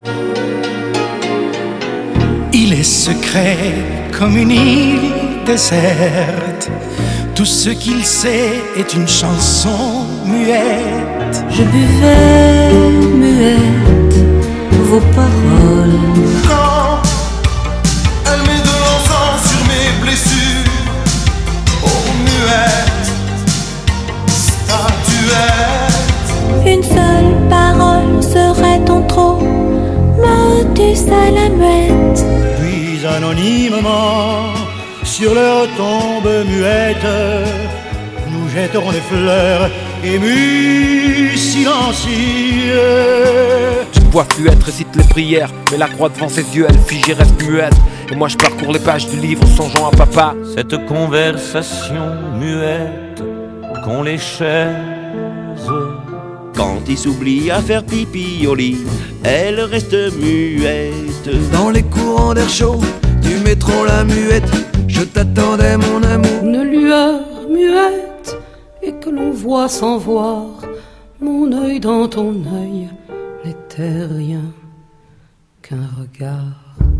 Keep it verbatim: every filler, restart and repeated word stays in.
Il est secret comme une île déserte. Tout ce qu'il sait est une chanson muette. Je buvais muette vos paroles. Quand elle met de l'encens sur mes blessures, oh muette, statuette. Une seule parole serait en trop, me disait la muette. Puis anonymement, sur leur tombe muette, nous jetterons des fleurs émus, silencieux. Une voix fluette récite les prières, mais la croix devant ses yeux, elle fige et reste muette. Et moi je parcours les pages du livre songeant à papa. Cette conversation muette qu'ont les chaises. Quand il s'oublie à faire pipi au lit, elle reste muette. Dans les courants d'air chaud du métro La Muette, je t'attendais mon amour. Une lueur muette et que l'on voit sans voir. Mon œil dans ton œil n'était rien qu'un regard.